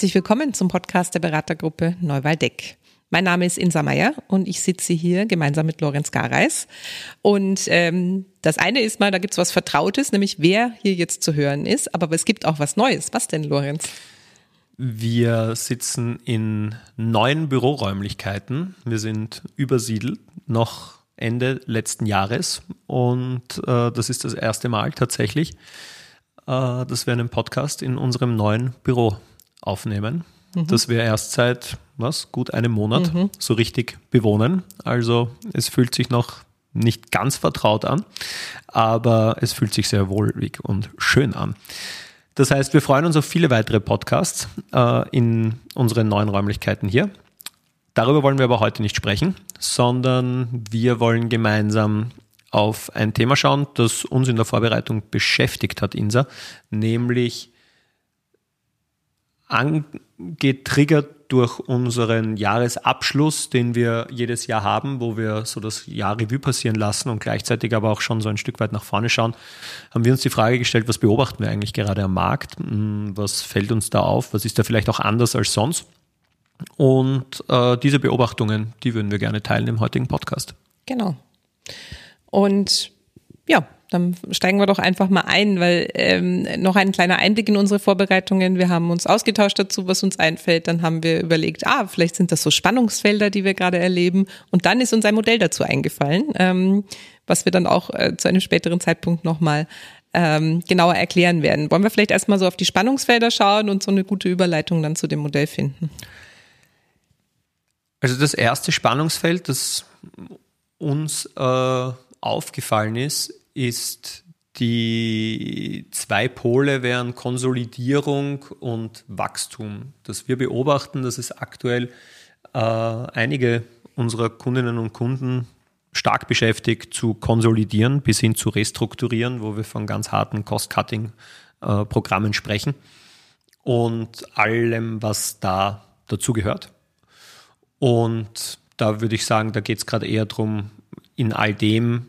Herzlich willkommen zum Podcast der Beratergruppe Neuwaldeck. Mein Name ist Insa Meyer und ich sitze hier gemeinsam mit Lorenz Gareis. Und das eine ist mal, da gibt's was Vertrautes, nämlich wer hier jetzt zu hören ist. Aber es gibt auch was Neues. Was denn, Lorenz? Wir sitzen in neuen Büroräumlichkeiten. Wir sind übersiedelt, noch Ende letzten Jahres. Und das ist das erste Mal tatsächlich, dass wir einen Podcast in unserem neuen Büro aufnehmen. Das wir erst seit gut einem Monat so richtig bewohnen. Also es fühlt sich noch nicht ganz vertraut an, aber es fühlt sich sehr wohlig und schön an. Das heißt, wir freuen uns auf viele weitere Podcasts in unseren neuen Räumlichkeiten hier. Darüber wollen wir aber heute nicht sprechen, sondern wir wollen gemeinsam auf ein Thema schauen, das uns in der Vorbereitung beschäftigt hat, Insa, nämlich angetriggert durch unseren Jahresabschluss, den wir jedes Jahr haben, wo wir so das Jahr Revue passieren lassen und gleichzeitig aber auch schon so ein Stück weit nach vorne schauen, haben wir uns die Frage gestellt, was beobachten wir eigentlich gerade am Markt? Was fällt uns da auf? Was ist da vielleicht auch anders als sonst? Und diese Beobachtungen, die würden wir gerne teilen im heutigen Podcast. Genau. Und ja, dann steigen wir doch einfach mal ein, weil noch ein kleiner Einblick in unsere Vorbereitungen. Wir haben uns ausgetauscht dazu, was uns einfällt. Dann haben wir überlegt, vielleicht sind das so Spannungsfelder, die wir gerade erleben. Und dann ist uns ein Modell dazu eingefallen, was wir dann auch zu einem späteren Zeitpunkt nochmal genauer erklären werden. Wollen wir vielleicht erstmal so auf die Spannungsfelder schauen und so eine gute Überleitung dann zu dem Modell finden? Also das erste Spannungsfeld, das uns aufgefallen ist die zwei Pole wären Konsolidierung und Wachstum. Dass wir beobachten, dass es aktuell einige unserer Kundinnen und Kunden stark beschäftigt zu konsolidieren bis hin zu restrukturieren, wo wir von ganz harten Cost-Cutting-Programmen sprechen und allem, was da dazu gehört. Und da würde ich sagen, da geht es gerade eher darum, in all dem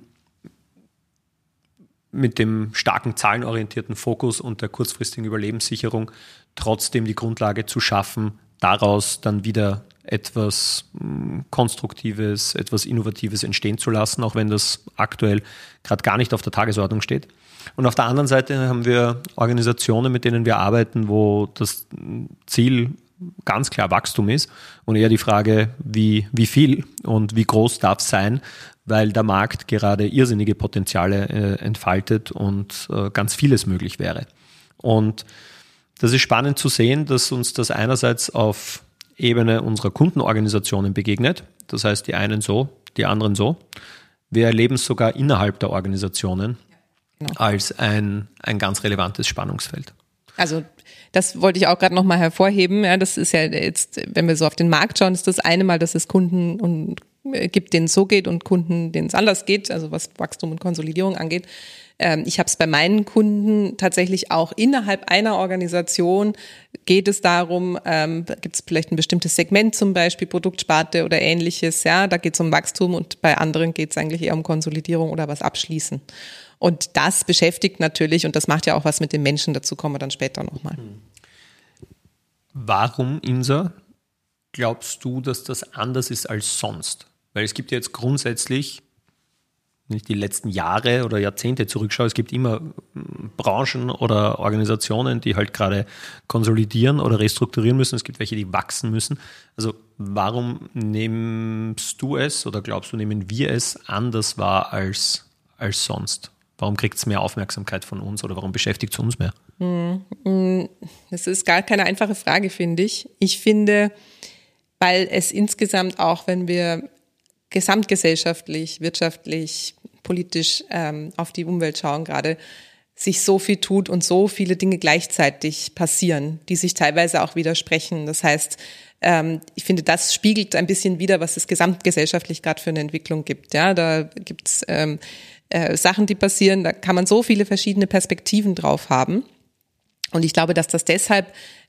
mit dem starken zahlenorientierten Fokus und der kurzfristigen Überlebenssicherung trotzdem die Grundlage zu schaffen, daraus dann wieder etwas Konstruktives, etwas Innovatives entstehen zu lassen, auch wenn das aktuell gerade gar nicht auf der Tagesordnung steht. Und auf der anderen Seite haben wir Organisationen, mit denen wir arbeiten, wo das Ziel ganz klar Wachstum ist und eher die Frage, wie viel und wie groß darf es sein, weil der Markt gerade irrsinnige Potenziale entfaltet und ganz vieles möglich wäre. Und das ist spannend zu sehen, dass uns das einerseits auf Ebene unserer Kundenorganisationen begegnet, das heißt die einen so, die anderen so. Wir erleben es sogar innerhalb der Organisationen als ein ganz relevantes Spannungsfeld. Also das wollte ich auch gerade nochmal hervorheben. Ja, das ist ja jetzt, wenn wir so auf den Markt schauen, ist das eine Mal, dass es Kunden gibt, denen es so geht und Kunden, denen es anders geht, also was Wachstum und Konsolidierung angeht. Ich habe es bei meinen Kunden tatsächlich auch innerhalb einer Organisation geht es darum, gibt es vielleicht ein bestimmtes Segment zum Beispiel, Produktsparte oder ähnliches, ja, da geht es um Wachstum und bei anderen geht es eigentlich eher um Konsolidierung oder was abschließen. Und das beschäftigt natürlich und das macht ja auch was mit den Menschen, dazu kommen wir dann später nochmal. Warum, Insa, glaubst du, dass das anders ist als sonst? Weil es gibt ja jetzt grundsätzlich, wenn ich die letzten Jahre oder Jahrzehnte zurückschaue, es gibt immer Branchen oder Organisationen, die halt gerade konsolidieren oder restrukturieren müssen. Es gibt welche, die wachsen müssen. Also warum nimmst du es oder glaubst du, nehmen wir es anders wahr als sonst? Warum kriegt es mehr Aufmerksamkeit von uns oder warum beschäftigt es uns mehr? Das ist gar keine einfache Frage, finde ich. Ich finde, weil es insgesamt auch, wenn wir gesamtgesellschaftlich, wirtschaftlich, politisch auf die Umwelt schauen gerade, sich so viel tut und so viele Dinge gleichzeitig passieren, die sich teilweise auch widersprechen. Das heißt, ich finde, das spiegelt ein bisschen wider, was es gesamtgesellschaftlich gerade für eine Entwicklung gibt. Ja, da gibt's Sachen, die passieren, da kann man so viele verschiedene Perspektiven drauf haben. Und ich glaube, dass das deshalb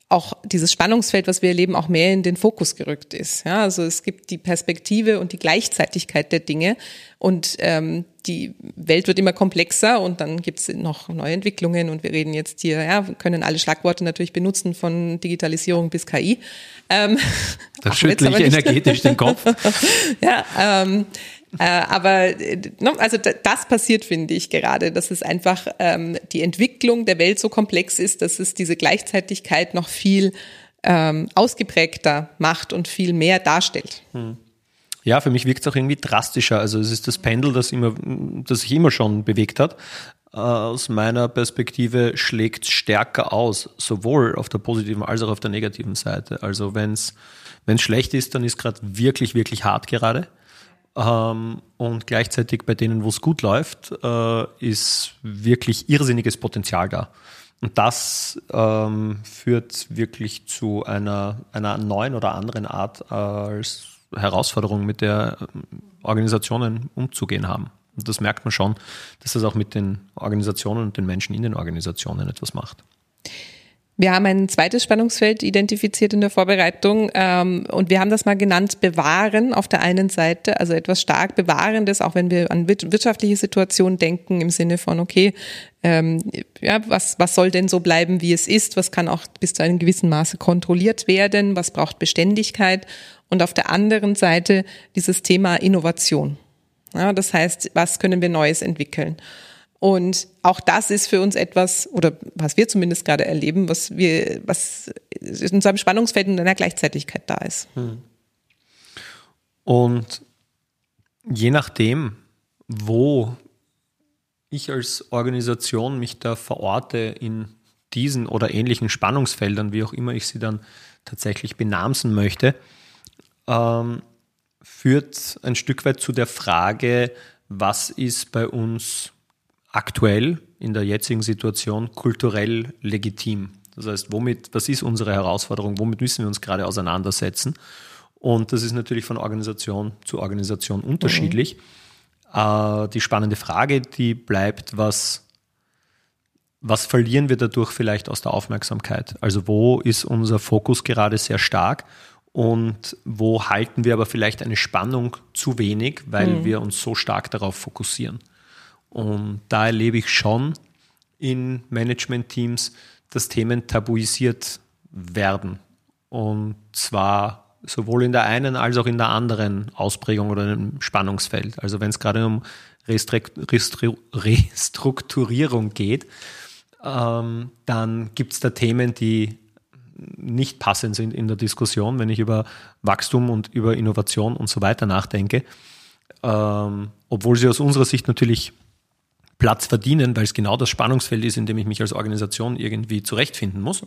auch dieses Spannungsfeld, was wir erleben, auch mehr in den Fokus gerückt ist. Ja, also es gibt die Perspektive und die Gleichzeitigkeit der Dinge und die Welt wird immer komplexer und dann gibt es noch neue Entwicklungen und wir reden jetzt hier, ja, wir können alle Schlagworte natürlich benutzen, von Digitalisierung bis KI. Da schüttle ich energetisch den Kopf. Ja, aber also das passiert, finde ich gerade, dass es einfach die Entwicklung der Welt so komplex ist, dass es diese Gleichzeitigkeit noch viel ausgeprägter macht und viel mehr darstellt. Ja, für mich wirkt es auch irgendwie drastischer. Also es ist das Pendel, das sich immer schon bewegt hat. Aus meiner Perspektive schlägt es stärker aus, sowohl auf der positiven als auch auf der negativen Seite. Also wenn es schlecht ist, dann ist gerade wirklich, wirklich hart gerade. Und gleichzeitig bei denen, wo es gut läuft, ist wirklich irrsinniges Potenzial da. Und das führt wirklich zu einer neuen oder anderen Art als Herausforderung, mit der Organisationen umzugehen haben. Und das merkt man schon, dass das auch mit den Organisationen und den Menschen in den Organisationen etwas macht. Wir haben ein zweites Spannungsfeld identifiziert in der Vorbereitung und wir haben das mal genannt, bewahren auf der einen Seite, also etwas stark Bewahrendes, auch wenn wir an wirtschaftliche Situationen denken, im Sinne von, okay, was soll denn so bleiben, wie es ist, was kann auch bis zu einem gewissen Maße kontrolliert werden, was braucht Beständigkeit und auf der anderen Seite dieses Thema Innovation. Ja, das heißt, was können wir Neues entwickeln? Und auch das ist für uns etwas, oder was wir zumindest gerade erleben, was in unserem Spannungsfeld und einer Gleichzeitigkeit da ist. Und je nachdem, wo ich als Organisation mich da verorte in diesen oder ähnlichen Spannungsfeldern, wie auch immer ich sie dann tatsächlich benamsen möchte, führt ein Stück weit zu der Frage, was ist bei uns aktuell in der jetzigen Situation kulturell legitim. Das heißt, was ist unsere Herausforderung, womit müssen wir uns gerade auseinandersetzen? Und das ist natürlich von Organisation zu Organisation unterschiedlich. Die spannende Frage, die bleibt, was verlieren wir dadurch vielleicht aus der Aufmerksamkeit? Also wo ist unser Fokus gerade sehr stark und wo halten wir aber vielleicht eine Spannung zu wenig, weil wir uns so stark darauf fokussieren? Und da erlebe ich schon in Management-Teams, dass Themen tabuisiert werden. Und zwar sowohl in der einen als auch in der anderen Ausprägung oder im Spannungsfeld. Also wenn es gerade um Restrukturierung geht, dann gibt es da Themen, die nicht passend sind in der Diskussion, wenn ich über Wachstum und über Innovation und so weiter nachdenke. Obwohl sie aus unserer Sicht natürlich Platz verdienen, weil es genau das Spannungsfeld ist, in dem ich mich als Organisation irgendwie zurechtfinden muss.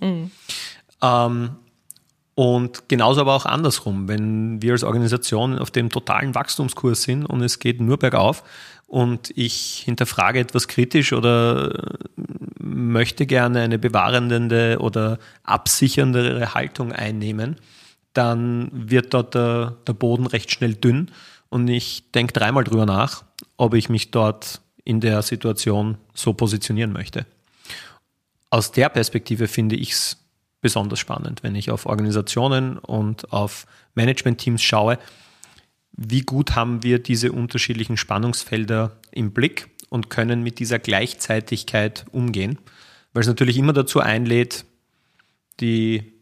Und genauso aber auch andersrum, wenn wir als Organisation auf dem totalen Wachstumskurs sind und es geht nur bergauf und ich hinterfrage etwas kritisch oder möchte gerne eine bewahrende oder absicherndere Haltung einnehmen, dann wird dort der Boden recht schnell dünn und ich denke dreimal drüber nach, ob ich mich dort in der Situation so positionieren möchte. Aus der Perspektive finde ich es besonders spannend, wenn ich auf Organisationen und auf Management-Teams schaue, wie gut haben wir diese unterschiedlichen Spannungsfelder im Blick und können mit dieser Gleichzeitigkeit umgehen, weil es natürlich immer dazu einlädt, die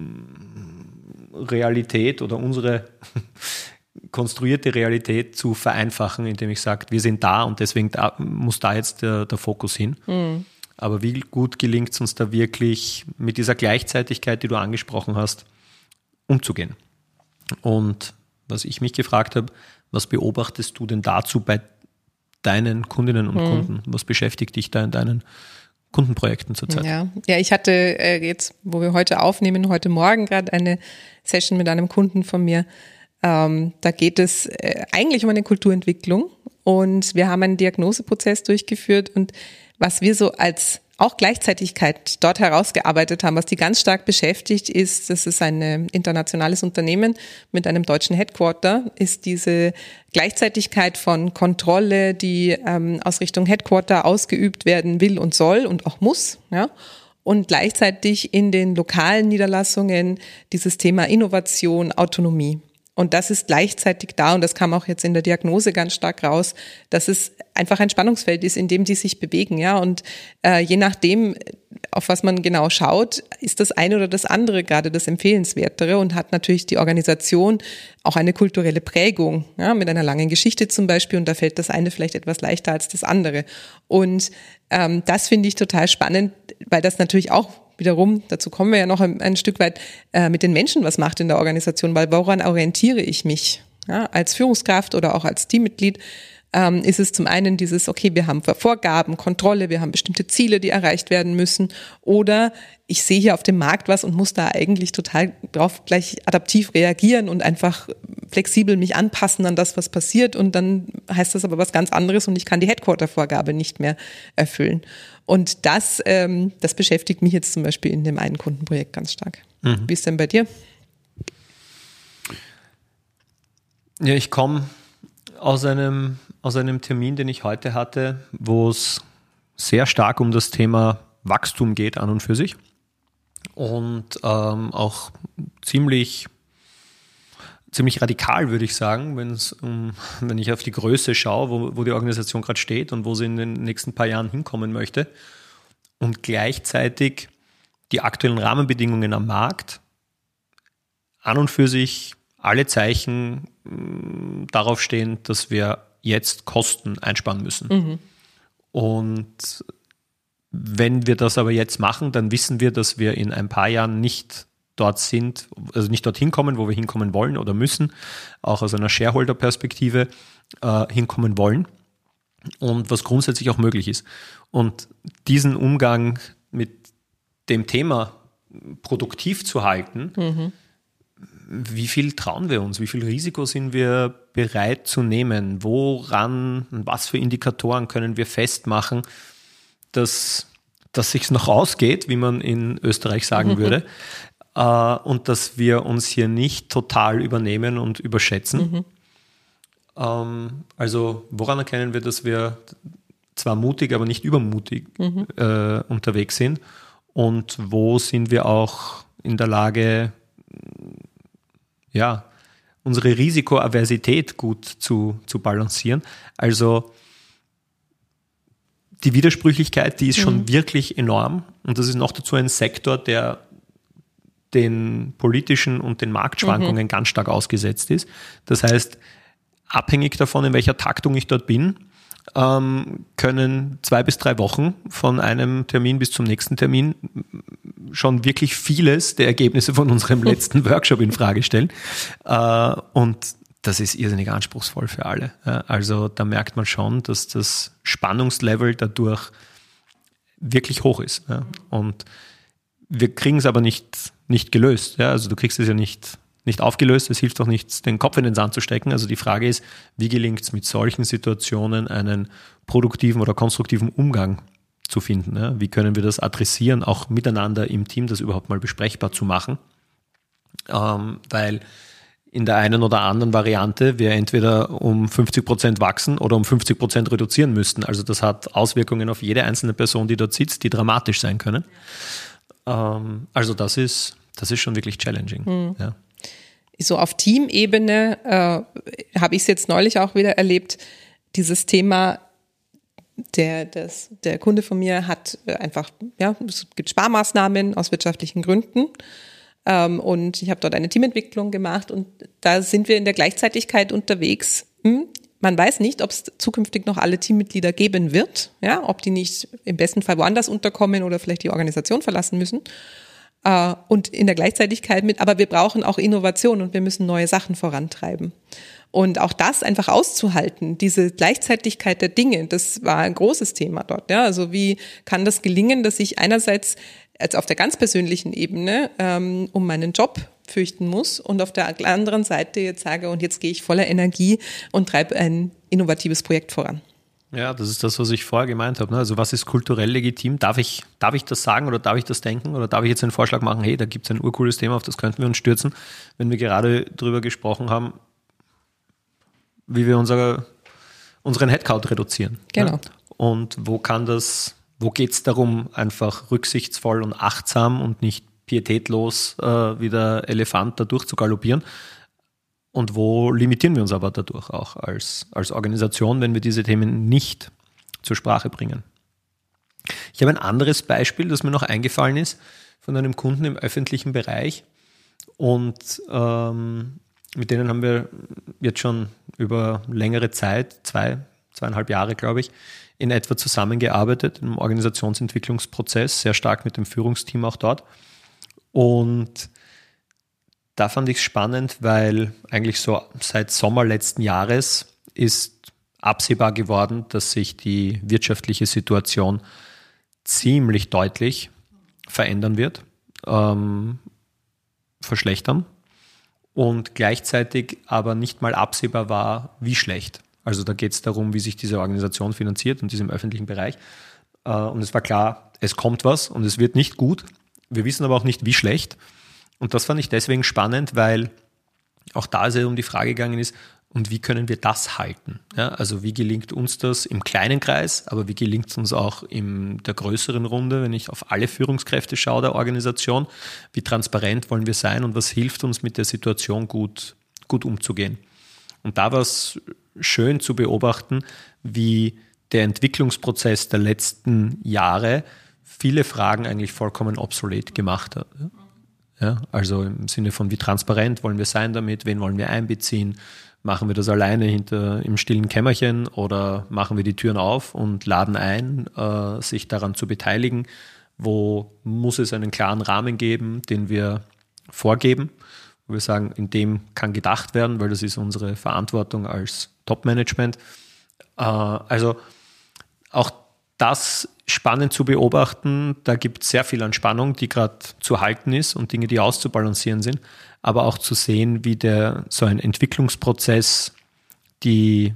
Realität oder unsere konstruierte Realität zu vereinfachen, indem ich sage, wir sind da und deswegen muss da jetzt der Fokus hin. Aber wie gut gelingt es uns da wirklich mit dieser Gleichzeitigkeit, die du angesprochen hast, umzugehen? Und was ich mich gefragt habe, was beobachtest du denn dazu bei deinen Kundinnen und Kunden? Was beschäftigt dich da in deinen Kundenprojekten zurzeit? Ja, ich hatte jetzt, wo wir heute aufnehmen, heute Morgen gerade eine Session mit einem Kunden von mir. Da geht es eigentlich um eine Kulturentwicklung und wir haben einen Diagnoseprozess durchgeführt und was wir so als auch Gleichzeitigkeit dort herausgearbeitet haben, was die ganz stark beschäftigt ist, das ist ein internationales Unternehmen mit einem deutschen Headquarter, ist diese Gleichzeitigkeit von Kontrolle, die aus Richtung Headquarter ausgeübt werden will und soll und auch muss, ja, und gleichzeitig in den lokalen Niederlassungen dieses Thema Innovation, Autonomie. Und das ist gleichzeitig da, und das kam auch jetzt in der Diagnose ganz stark raus, dass es einfach ein Spannungsfeld ist, in dem die sich bewegen, ja. Und je nachdem, auf was man genau schaut, ist das eine oder das andere gerade das Empfehlenswertere und hat natürlich die Organisation auch eine kulturelle Prägung, ja, mit einer langen Geschichte zum Beispiel. Und da fällt das eine vielleicht etwas leichter als das andere. Und das finde ich total spannend, weil das natürlich auch wiederum, dazu kommen wir ja noch ein Stück weit, mit den Menschen was macht in der Organisation, weil woran orientiere ich mich? Ja, als Führungskraft oder auch als Teammitglied ist es zum einen dieses, okay, wir haben Vorgaben, Kontrolle, wir haben bestimmte Ziele, die erreicht werden müssen, oder ich sehe hier auf dem Markt was und muss da eigentlich total drauf gleich adaptiv reagieren und einfach flexibel mich anpassen an das, was passiert, und dann heißt das aber was ganz anderes und ich kann die Headquarter-Vorgabe nicht mehr erfüllen. Und das beschäftigt mich jetzt zum Beispiel in dem einen Kundenprojekt ganz stark. Mhm. Wie ist denn bei dir? Ja, ich komme aus einem Termin, den ich heute hatte, wo es sehr stark um das Thema Wachstum geht an und für sich und auch ziemlich radikal, würde ich sagen, wenn ich auf die Größe schaue, wo die Organisation gerade steht und wo sie in den nächsten paar Jahren hinkommen möchte, und gleichzeitig die aktuellen Rahmenbedingungen am Markt an und für sich alle Zeichen darauf stehen, dass wir jetzt Kosten einsparen müssen. Mhm. Und wenn wir das aber jetzt machen, dann wissen wir, dass wir in ein paar Jahren nicht dort sind, also nicht dorthin kommen, wo wir hinkommen wollen oder müssen, auch aus einer Shareholder-Perspektive hinkommen wollen, und was grundsätzlich auch möglich ist. Und diesen Umgang mit dem Thema produktiv zu halten, wie viel trauen wir uns? Wie viel Risiko sind wir bereit zu nehmen? Was für Indikatoren können wir festmachen, dass sich's noch ausgeht, wie man in Österreich sagen würde, und dass wir uns hier nicht total übernehmen und überschätzen? Also woran erkennen wir, dass wir zwar mutig, aber nicht übermutig unterwegs sind? Und wo sind wir auch in der Lage, ja, unsere Risikoaversität gut zu balancieren? Also die Widersprüchlichkeit, die ist schon wirklich enorm, und das ist noch dazu ein Sektor, der den politischen und den Marktschwankungen ganz stark ausgesetzt ist. Das heißt, abhängig davon, in welcher Taktung ich dort bin, können 2 bis 3 Wochen von einem Termin bis zum nächsten Termin schon wirklich vieles der Ergebnisse von unserem letzten Workshop in Frage stellen. Und das ist irrsinnig anspruchsvoll für alle. Also da merkt man schon, dass das Spannungslevel dadurch wirklich hoch ist. Und wir kriegen es aber nicht gelöst. Also du kriegst es ja nicht aufgelöst. Es hilft auch nichts, den Kopf in den Sand zu stecken. Also die Frage ist, wie gelingt es mit solchen Situationen, einen produktiven oder konstruktiven Umgang zu finden? Wie können wir das adressieren, auch miteinander im Team, das überhaupt mal besprechbar zu machen? Weil in der einen oder anderen Variante wir entweder um 50% wachsen oder um 50% reduzieren müssten. Also das hat Auswirkungen auf jede einzelne Person, die dort sitzt, die dramatisch sein können. Also das ist schon wirklich challenging. Ja. So auf Teamebene habe ich es jetzt neulich auch wieder erlebt, dieses Thema, der Kunde von mir hat einfach, ja, es gibt Sparmaßnahmen aus wirtschaftlichen Gründen, und ich habe dort eine Teamentwicklung gemacht, und da sind wir in der Gleichzeitigkeit unterwegs. Man weiß nicht, ob es zukünftig noch alle Teammitglieder geben wird, ja, ob die nicht im besten Fall woanders unterkommen oder vielleicht die Organisation verlassen müssen. Und in der Gleichzeitigkeit aber wir brauchen auch Innovation und wir müssen neue Sachen vorantreiben. Und auch das einfach auszuhalten, diese Gleichzeitigkeit der Dinge, das war ein großes Thema dort. Ja? Also wie kann das gelingen, dass ich einerseits als auf der ganz persönlichen Ebene um meinen Job fürchten muss und auf der anderen Seite jetzt sage, und jetzt gehe ich voller Energie und treibe ein innovatives Projekt voran. Ja, das ist das, was ich vorher gemeint habe. Also was ist kulturell legitim? Darf ich das sagen oder darf ich das denken? Oder darf ich jetzt einen Vorschlag machen, hey, da gibt es ein urcooles Thema, auf das könnten wir uns stürzen, wenn wir gerade drüber gesprochen haben, wie wir unseren Headcount reduzieren. Genau. Ja? Und wo kann das Wo geht es darum, einfach rücksichtsvoll und achtsam und nicht pietätlos wie der Elefant da durchzugaloppieren? Und wo limitieren wir uns aber dadurch auch als Organisation, wenn wir diese Themen nicht zur Sprache bringen? Ich habe ein anderes Beispiel, das mir noch eingefallen ist, von einem Kunden im öffentlichen Bereich. Und mit denen haben wir jetzt schon über längere Zeit, 2,5 Jahre, glaube ich, in etwa zusammengearbeitet im Organisationsentwicklungsprozess, sehr stark mit dem Führungsteam auch dort. Und da fand ich es spannend, weil eigentlich so seit Sommer letzten Jahres ist absehbar geworden, dass sich die wirtschaftliche Situation ziemlich deutlich verändern wird, verschlechtern und gleichzeitig aber nicht mal absehbar war, wie schlecht. Also da geht es darum, wie sich diese Organisation finanziert und diesem öffentlichen Bereich. Und es war klar, es kommt was und es wird nicht gut. Wir wissen aber auch nicht, wie schlecht. Und das fand ich deswegen spannend, weil auch da es ja um die Frage gegangen ist, und wie können wir das halten? Ja, also wie gelingt uns das im kleinen Kreis, aber wie gelingt es uns auch in der größeren Runde, wenn ich auf alle Führungskräfte schaue der Organisation? Wie transparent wollen wir sein und was hilft uns mit der Situation gut umzugehen? Und da war es schön zu beobachten, wie der Entwicklungsprozess der letzten Jahre viele Fragen eigentlich vollkommen obsolet gemacht hat. Ja, also im Sinne von, wie transparent wollen wir sein damit, wen wollen wir einbeziehen, machen wir das alleine im stillen Kämmerchen oder machen wir die Türen auf und laden ein, sich daran zu beteiligen? Wo muss es einen klaren Rahmen geben, den wir vorgeben, wo wir sagen, in dem kann gedacht werden, weil das ist unsere Verantwortung als Top-Management. Also auch das spannend zu beobachten, da gibt es sehr viel an Spannung, die gerade zu halten ist und Dinge, die auszubalancieren sind, aber auch zu sehen, wie so ein Entwicklungsprozess die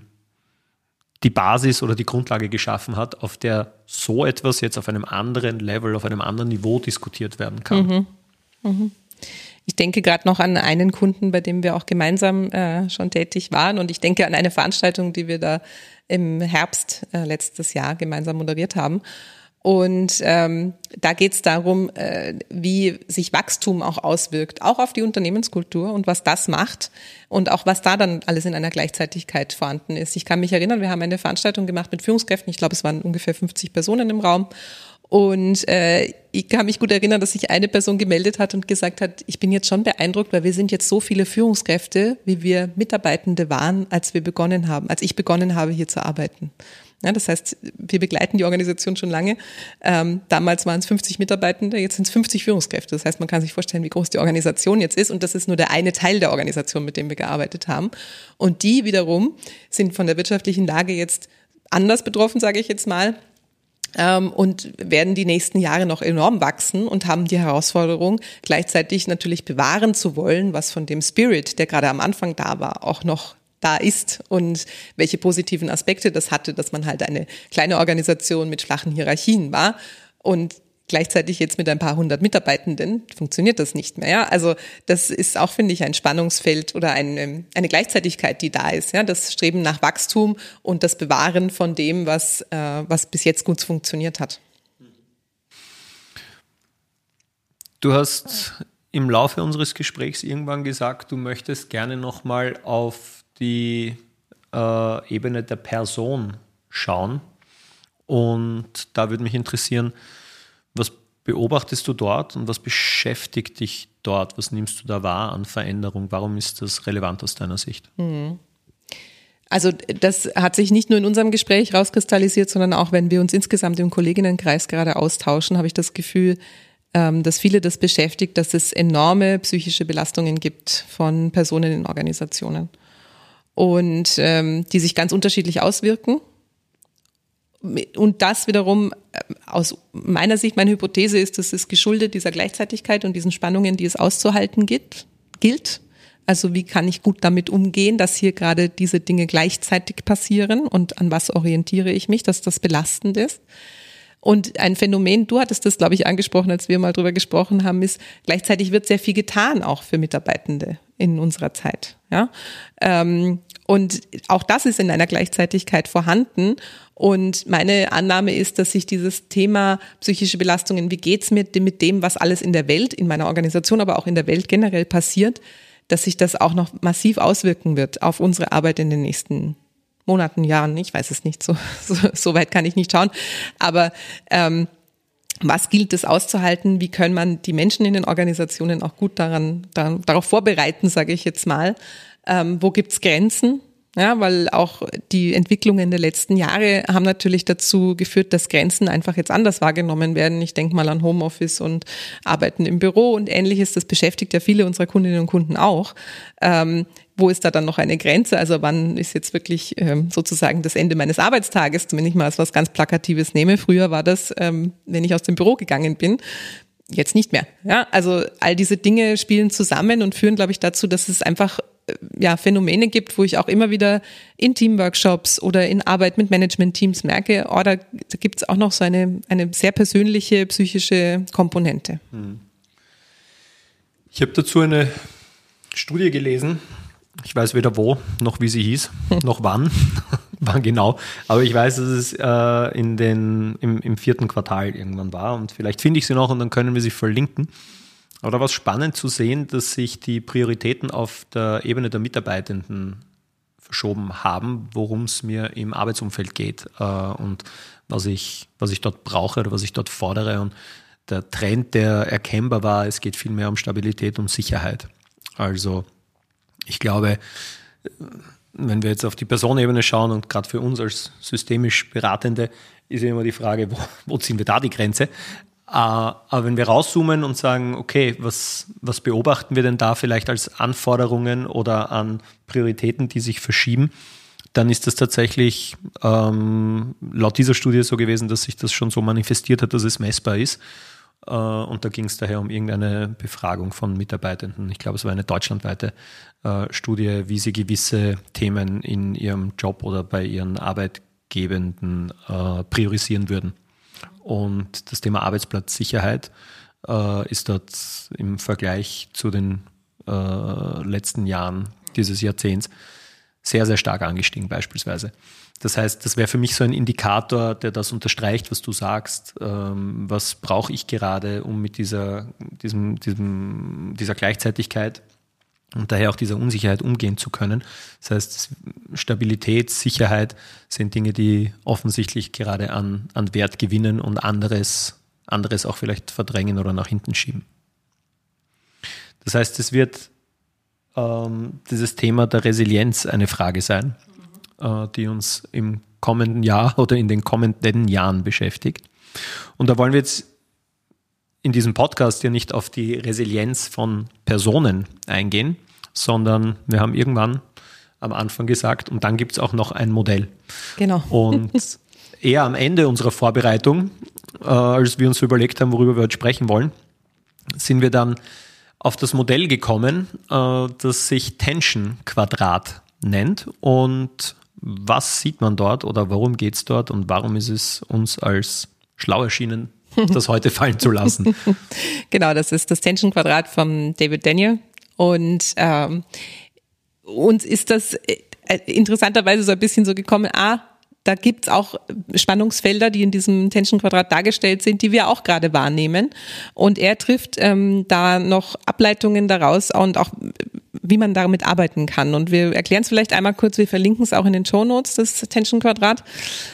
Basis oder die Grundlage geschaffen hat, auf der so etwas jetzt auf einem anderen Level, auf einem anderen Niveau diskutiert werden kann. Mhm. Mhm. Ich denke gerade noch an einen Kunden, bei dem wir auch gemeinsam schon tätig waren, und ich denke an eine Veranstaltung, die wir da im Herbst letztes Jahr gemeinsam moderiert haben. Und da geht es darum, wie sich Wachstum auch auswirkt, auch auf die Unternehmenskultur und was das macht und auch was da dann alles in einer Gleichzeitigkeit vorhanden ist. Ich kann mich erinnern, wir haben eine Veranstaltung gemacht mit Führungskräften, ich glaube, es waren ungefähr 50 Personen im Raum. Und ich kann mich gut erinnern, dass sich eine Person gemeldet hat und gesagt hat, ich bin jetzt schon beeindruckt, weil wir sind jetzt so viele Führungskräfte, wie wir Mitarbeitende waren, als ich begonnen habe, hier zu arbeiten. Ja, das heißt, wir begleiten die Organisation schon lange. Damals waren es 50 Mitarbeitende, jetzt sind es 50 Führungskräfte. Das heißt, man kann sich vorstellen, wie groß die Organisation jetzt ist. Und das ist nur der eine Teil der Organisation, mit dem wir gearbeitet haben. Und die wiederum sind von der wirtschaftlichen Lage jetzt anders betroffen, sage ich jetzt mal. Und werden die nächsten Jahre noch enorm wachsen und haben die Herausforderung, gleichzeitig natürlich bewahren zu wollen, was von dem Spirit, der gerade am Anfang da war, auch noch da ist und welche positiven Aspekte das hatte, dass man halt eine kleine Organisation mit flachen Hierarchien war und gleichzeitig jetzt mit ein paar hundert Mitarbeitenden funktioniert das nicht mehr. Ja? Also das ist auch, finde ich, ein Spannungsfeld oder eine Gleichzeitigkeit, die da ist. Ja? Das Streben nach Wachstum und das Bewahren von dem, was bis jetzt gut funktioniert hat. Du hast im Laufe unseres Gesprächs irgendwann gesagt, du möchtest gerne nochmal auf die Ebene der Person schauen. Und da würde mich interessieren, was beobachtest du dort und was beschäftigt dich dort? Was nimmst du da wahr an Veränderung? Warum ist das relevant aus deiner Sicht? Also das hat sich nicht nur in unserem Gespräch rauskristallisiert, sondern auch, wenn wir uns insgesamt im Kolleginnenkreis gerade austauschen, habe ich das Gefühl, dass viele das beschäftigt, dass es enorme psychische Belastungen gibt von Personen in Organisationen und die sich ganz unterschiedlich auswirken. Und das wiederum aus meiner Sicht, meine Hypothese ist, das ist geschuldet dieser Gleichzeitigkeit und diesen Spannungen, die es auszuhalten gilt. Also wie kann ich gut damit umgehen, dass hier gerade diese Dinge gleichzeitig passieren und an was orientiere ich mich, dass das belastend ist. Und ein Phänomen, du hattest das, glaube ich, angesprochen, als wir mal drüber gesprochen haben, ist, gleichzeitig wird sehr viel getan, auch für Mitarbeitende in unserer Zeit. Ja? Und auch das ist in einer Gleichzeitigkeit vorhanden. Und meine Annahme ist, dass sich dieses Thema psychische Belastungen, wie geht's mir mit dem, was alles in der Welt, in meiner Organisation, aber auch in der Welt generell passiert, dass sich das auch noch massiv auswirken wird auf unsere Arbeit in den nächsten Monaten, Jahren. Ich weiß es nicht, so weit kann ich nicht schauen. Aber was gilt es auszuhalten? Wie kann man die Menschen in den Organisationen auch gut darauf vorbereiten, sage ich jetzt mal? Wo gibt's Grenzen? Ja, weil auch die Entwicklungen der letzten Jahre haben natürlich dazu geführt, dass Grenzen einfach jetzt anders wahrgenommen werden. Ich denke mal an Homeoffice und Arbeiten im Büro und Ähnliches. Das beschäftigt ja viele unserer Kundinnen und Kunden auch. Wo ist da dann noch eine Grenze? Also wann ist jetzt wirklich sozusagen das Ende meines Arbeitstages, wenn ich mal als was ganz Plakatives nehme. Früher war das, wenn ich aus dem Büro gegangen bin. Jetzt nicht mehr. Ja, also all diese Dinge spielen zusammen und führen, glaube ich, dazu, dass es einfach Phänomene gibt, wo ich auch immer wieder in Teamworkshops oder in Arbeit mit Management-Teams merke, da gibt es auch noch so eine sehr persönliche psychische Komponente. Ich habe dazu eine Studie gelesen. Ich weiß weder wo, noch wie sie hieß, noch wann genau. Aber ich weiß, dass es im 4. Quartal irgendwann war. Und vielleicht finde ich sie noch und dann können wir sie verlinken. Aber da war es spannend zu sehen, dass sich die Prioritäten auf der Ebene der Mitarbeitenden verschoben haben, worum es mir im Arbeitsumfeld geht und was ich dort brauche oder was ich dort fordere. Und der Trend, der erkennbar war, es geht viel mehr um Stabilität und Sicherheit. Also ich glaube, wenn wir jetzt auf die Personenebene schauen und gerade für uns als systemisch Beratende ist ja immer die Frage, wo ziehen wir da die Grenze? Aber wenn wir rauszoomen und sagen, okay, was beobachten wir denn da vielleicht als Anforderungen oder an Prioritäten, die sich verschieben, dann ist das tatsächlich laut dieser Studie so gewesen, dass sich das schon so manifestiert hat, dass es messbar ist. Und da ging es daher um irgendeine Befragung von Mitarbeitenden. Ich glaube, es war eine deutschlandweite Studie, wie sie gewisse Themen in ihrem Job oder bei ihren Arbeitgebenden priorisieren würden. Und das Thema Arbeitsplatzsicherheit ist dort im Vergleich zu den letzten Jahren dieses Jahrzehnts sehr, sehr stark angestiegen beispielsweise. Das heißt, das wäre für mich so ein Indikator, der das unterstreicht, was du sagst. Was brauche ich gerade, um mit dieser Gleichzeitigkeit und daher auch dieser Unsicherheit umgehen zu können. Das heißt, Stabilität, Sicherheit sind Dinge, die offensichtlich gerade an Wert gewinnen und anderes auch vielleicht verdrängen oder nach hinten schieben. Das heißt, es wird dieses Thema der Resilienz eine Frage sein, die uns im kommenden Jahr oder in den kommenden Jahren beschäftigt. Und da wollen wir jetzt in diesem Podcast ja nicht auf die Resilienz von Personen eingehen, sondern wir haben irgendwann am Anfang gesagt, und dann gibt es auch noch ein Modell. Genau. Und eher am Ende unserer Vorbereitung, als wir uns überlegt haben, worüber wir heute sprechen wollen, sind wir dann auf das Modell gekommen, das sich Tension-Quadrat nennt. Und was sieht man dort oder warum geht es dort und warum ist es uns als schlau erschienen, das heute fallen zu lassen? Genau, das ist das Tension-Quadrat von David Daniel. Und uns ist das interessanterweise so ein bisschen so gekommen, da gibt's auch Spannungsfelder, die in diesem Tension-Quadrat dargestellt sind, die wir auch gerade wahrnehmen. Und er trifft da noch Ableitungen daraus und auch, wie man damit arbeiten kann. Und wir erklären es vielleicht einmal kurz, wir verlinken es auch in den Shownotes, das Tension-Quadrat.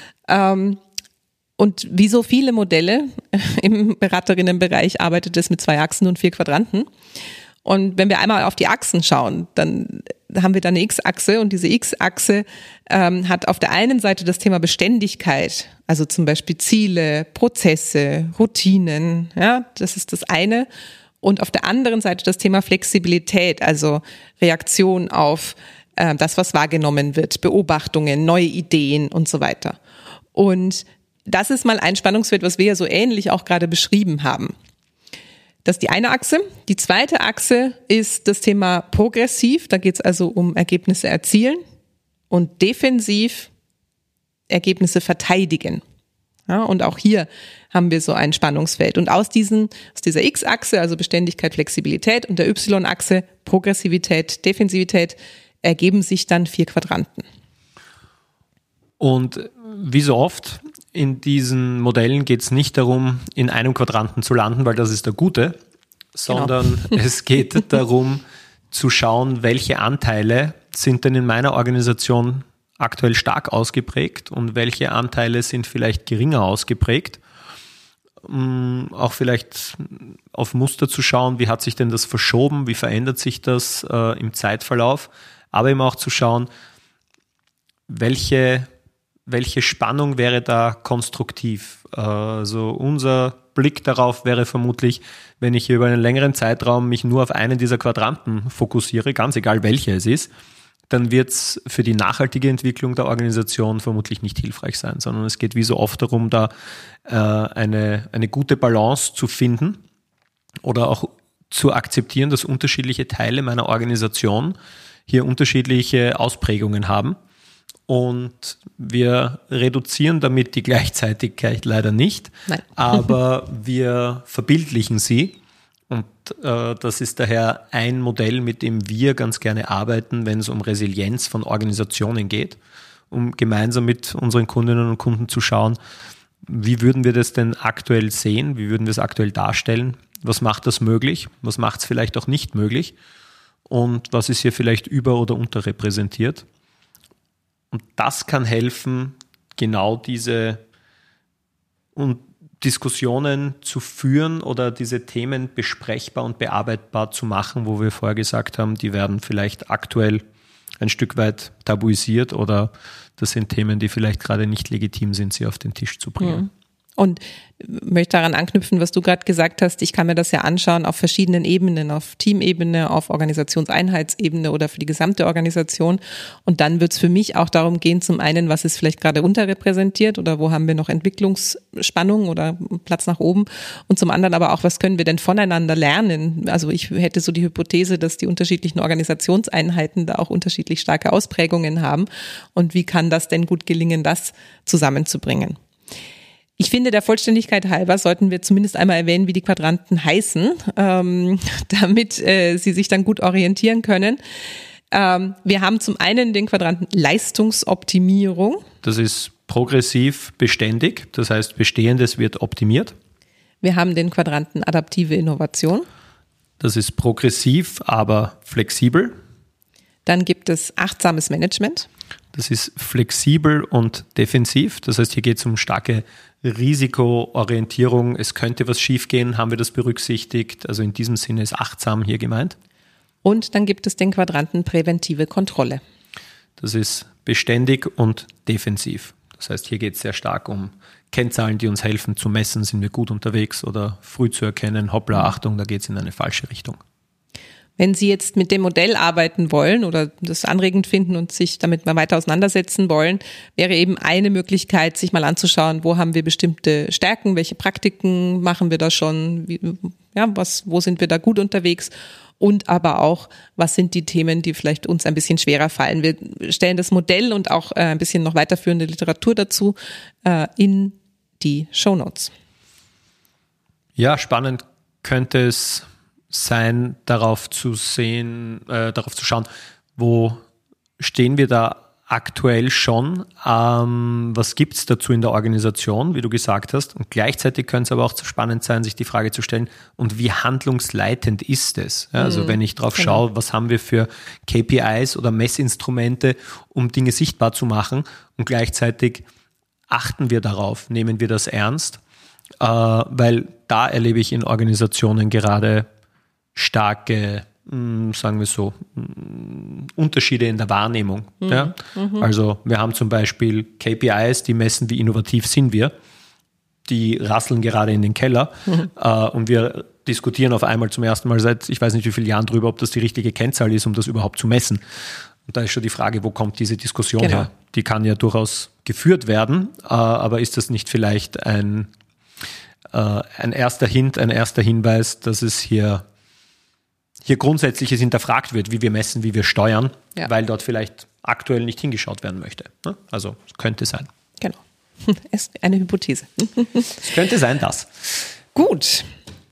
Und wie so viele Modelle im Beraterinnenbereich arbeitet es mit 2 Achsen und 4 Quadranten. Und wenn wir einmal auf die Achsen schauen, dann haben wir da eine X-Achse und diese X-Achse hat auf der einen Seite das Thema Beständigkeit, also zum Beispiel Ziele, Prozesse, Routinen, ja, das ist das eine. Und auf der anderen Seite das Thema Flexibilität, also Reaktion auf das, was wahrgenommen wird, Beobachtungen, neue Ideen und so weiter. Und das ist mal ein Spannungsfeld, was wir ja so ähnlich auch gerade beschrieben haben. Das ist die eine Achse. Die zweite Achse ist das Thema progressiv. Da geht es also um Ergebnisse erzielen und defensiv Ergebnisse verteidigen. Ja, und auch hier haben wir so ein Spannungsfeld. Und aus dieser X-Achse, also Beständigkeit, Flexibilität, und der Y-Achse Progressivität, Defensivität, ergeben sich dann 4 Quadranten. Und wie so oft in diesen Modellen geht es nicht darum, in einem Quadranten zu landen, weil das ist der gute, sondern es geht darum zu schauen, welche Anteile sind denn in meiner Organisation aktuell stark ausgeprägt und welche Anteile sind vielleicht geringer ausgeprägt. Auch vielleicht auf Muster zu schauen, wie hat sich denn das verschoben, wie verändert sich das im Zeitverlauf, aber eben auch zu schauen, welche Spannung wäre da konstruktiv. Also unser Blick darauf wäre vermutlich, wenn ich über einen längeren Zeitraum mich nur auf einen dieser Quadranten fokussiere, ganz egal welcher es ist, dann wird es für die nachhaltige Entwicklung der Organisation vermutlich nicht hilfreich sein, sondern es geht wie so oft darum, da eine gute Balance zu finden oder auch zu akzeptieren, dass unterschiedliche Teile meiner Organisation hier unterschiedliche Ausprägungen haben. Und wir reduzieren damit die Gleichzeitigkeit leider nicht, Nein. aber wir verbildlichen sie. Und das ist daher ein Modell, mit dem wir ganz gerne arbeiten, wenn es um Resilienz von Organisationen geht, um gemeinsam mit unseren Kundinnen und Kunden zu schauen, wie würden wir das denn aktuell sehen, wie würden wir es aktuell darstellen, was macht das möglich, was macht es vielleicht auch nicht möglich und was ist hier vielleicht über- oder unterrepräsentiert. Und das kann helfen, genau diese Diskussionen zu führen oder diese Themen besprechbar und bearbeitbar zu machen, wo wir vorher gesagt haben, die werden vielleicht aktuell ein Stück weit tabuisiert oder das sind Themen, die vielleicht gerade nicht legitim sind, sie auf den Tisch zu bringen. Mhm. Und möchte daran anknüpfen, was du gerade gesagt hast. Ich kann mir das ja anschauen auf verschiedenen Ebenen, auf Teamebene, auf Organisationseinheitsebene oder für die gesamte Organisation. Und dann wird es für mich auch darum gehen, zum einen, was ist vielleicht gerade unterrepräsentiert oder wo haben wir noch Entwicklungsspannung oder Platz nach oben. Und zum anderen aber auch, was können wir denn voneinander lernen? Also ich hätte so die Hypothese, dass die unterschiedlichen Organisationseinheiten da auch unterschiedlich starke Ausprägungen haben. Und wie kann das denn gut gelingen, das zusammenzubringen? Ich finde, der Vollständigkeit halber sollten wir zumindest einmal erwähnen, wie die Quadranten heißen, damit Sie sich dann gut orientieren können. Wir haben zum einen den Quadranten Leistungsoptimierung. Das ist progressiv beständig, das heißt Bestehendes wird optimiert. Wir haben den Quadranten adaptive Innovation. Das ist progressiv, aber flexibel. Dann gibt es achtsames Management. Das ist flexibel und defensiv. Das heißt, hier geht es um starke Risikoorientierung. Es könnte was schiefgehen, haben wir das berücksichtigt. Also in diesem Sinne ist achtsam hier gemeint. Und dann gibt es den Quadranten präventive Kontrolle. Das ist beständig und defensiv. Das heißt, hier geht es sehr stark um Kennzahlen, die uns helfen zu messen, sind wir gut unterwegs oder früh zu erkennen, hoppla, Achtung, da geht es in eine falsche Richtung. Wenn Sie jetzt mit dem Modell arbeiten wollen oder das anregend finden und sich damit mal weiter auseinandersetzen wollen, wäre eben eine Möglichkeit, sich mal anzuschauen, wo haben wir bestimmte Stärken, welche Praktiken machen wir da schon, wo sind wir da gut unterwegs und aber auch, was sind die Themen, die vielleicht uns ein bisschen schwerer fallen. Wir stellen das Modell und auch ein bisschen noch weiterführende Literatur dazu in die Shownotes. Ja, spannend könnte es sein, darauf zu schauen, wo stehen wir da aktuell schon, was gibt es dazu in der Organisation, wie du gesagt hast, und gleichzeitig könnte es aber auch spannend sein, sich die Frage zu stellen, und wie handlungsleitend ist es? Ja, also wenn ich drauf schaue, was haben wir für KPIs oder Messinstrumente, um Dinge sichtbar zu machen, und gleichzeitig achten wir darauf, nehmen wir das ernst, weil da erlebe ich in Organisationen gerade starke, sagen wir so, Unterschiede in der Wahrnehmung. Mhm. Ja? Also wir haben zum Beispiel KPIs, die messen, wie innovativ sind wir. Die rasseln gerade in den Keller und wir diskutieren auf einmal zum ersten Mal seit, ich weiß nicht wie vielen Jahren drüber, ob das die richtige Kennzahl ist, um das überhaupt zu messen. Und da ist schon die Frage, wo kommt diese Diskussion her? Die kann ja durchaus geführt werden, aber ist das nicht vielleicht ein erster Hint, ein erster Hinweis, dass es hier Grundsätzliches hinterfragt wird, wie wir messen, wie wir steuern, weil dort vielleicht aktuell nicht hingeschaut werden möchte. Also es könnte sein. Genau. Es ist eine Hypothese. Es könnte sein, das. Gut.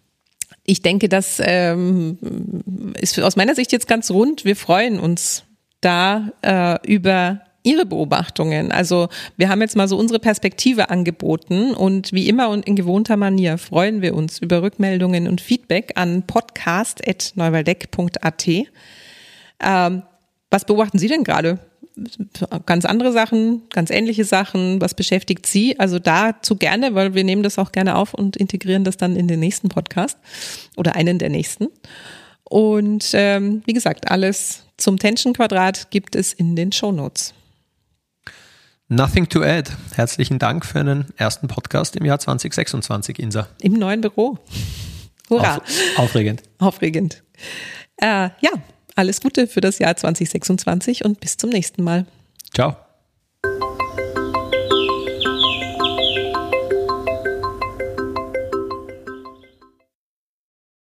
Ich denke, das ist aus meiner Sicht jetzt ganz rund. Wir freuen uns da über Ihre Beobachtungen. Also wir haben jetzt mal so unsere Perspektive angeboten und wie immer und in gewohnter Manier freuen wir uns über Rückmeldungen und Feedback an podcast@neuwaldeck.at. Was beobachten Sie denn gerade? Ganz andere Sachen, ganz ähnliche Sachen? Was beschäftigt Sie? Also dazu gerne, weil wir nehmen das auch gerne auf und integrieren das dann in den nächsten Podcast oder einen der nächsten. Und wie gesagt, alles zum Tension-Quadrat gibt es in den Shownotes. Nothing to add. Herzlichen Dank für einen ersten Podcast im Jahr 2026, Insa. Im neuen Büro. Hurra. Aufregend. Aufregend. Ja, alles Gute für das Jahr 2026 und bis zum nächsten Mal. Ciao.